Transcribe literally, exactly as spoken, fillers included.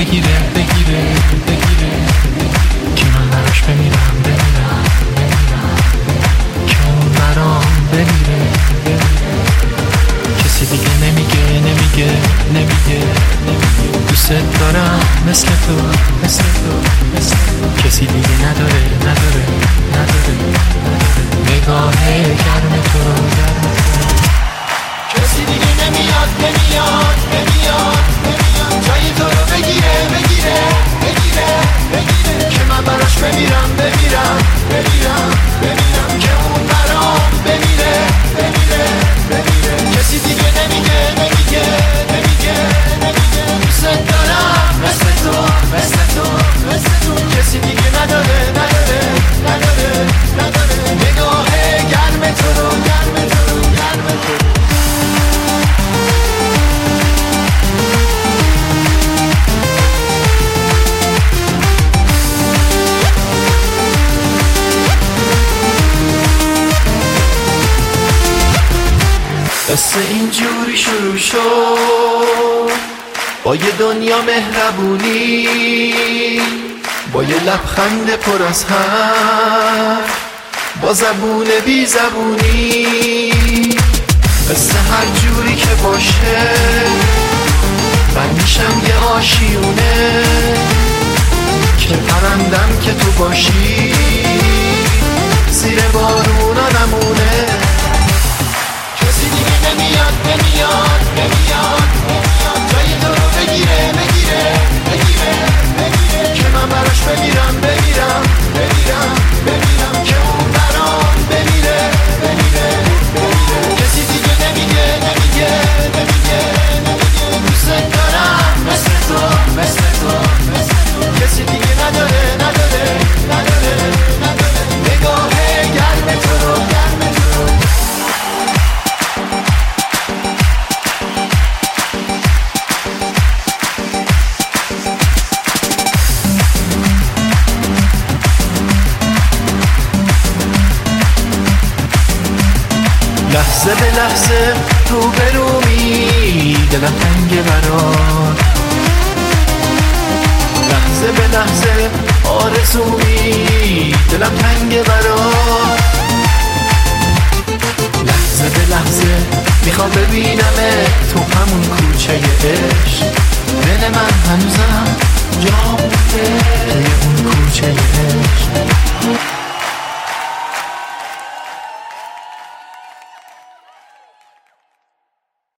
بگیره بگیره بگیره که من براش بمیرم بمیرم بمیرم که اون برام بمیره بمیره کسی دیگه نمیگه نمیگه نمیگه نمیگه دوست دارم مثل تو مثل تو مثل تو کسی دیگه نداره نداره نداره نگاه گرم تو رو گرم تو کسی دیگه نمیاد نمیاد نمیاد نمیاد جای تو رو بگیره بگیره بگیره بگیره که من براش بمیرم بمیرم بمیرم بمیرم که اون برام بمیره بمیره بمیره کسی دیگه نمیگه نمیگه نمیگه نمیگه دوست دارم مثل تو مثل تو مثل تو کسی دیگه نداره نداره نداره نداره نگاه گرم تو رو گرم تو رو گرم تو رو قصه اینجوری شروع شد با یه دنیا مهربونی با یه لبخند پر از حرف با زبون بی زبونی قصه هر جوری که باشه من میشم یه آشیونه که پرندم که تو باشی زیر بارونا نمونه کسی دیگه نمیاد نمیاد نمیاد نمیاد جای تو رو بگیره بگیره بگیره بگیره که من براش بمیرم بمیرم بمیرم بمیرم که اون برام بمیره بمیره بمیره کسی دیگه نمیگه نمیگه نمیگه نمیگه دوست دارم مثل تو مثل تو مثل تو کسی دیگه نداره نداره نداره نداره نگاه گرم تو رو گرم تو رو لحظه به لحظه رو به رو می دلم تنگه برات لحظه به لحظه آرزو می دلم تنگه برات لحظه به لحظه میخوام ببینم تو همون کوچه عشق دل من هنوزم جا مونده توی اون کوچه عشق